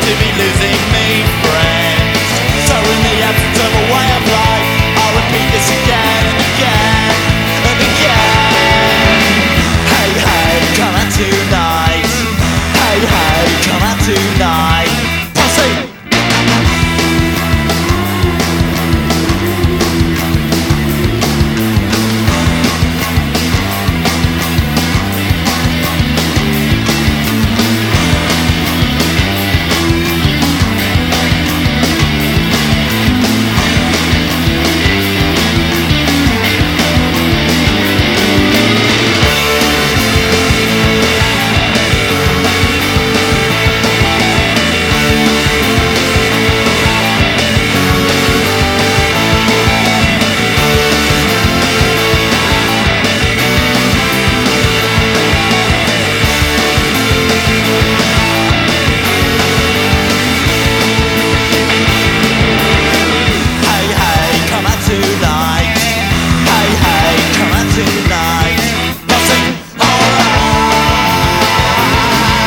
to be losing me friends. So in the absence of a way of life, I'll repeat this again and again and again. Hey, hey, come out tonight. Hey, hey, come out tonight. Posse!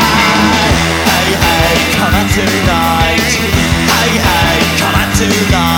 Tonight, hey, hey, come on tonight.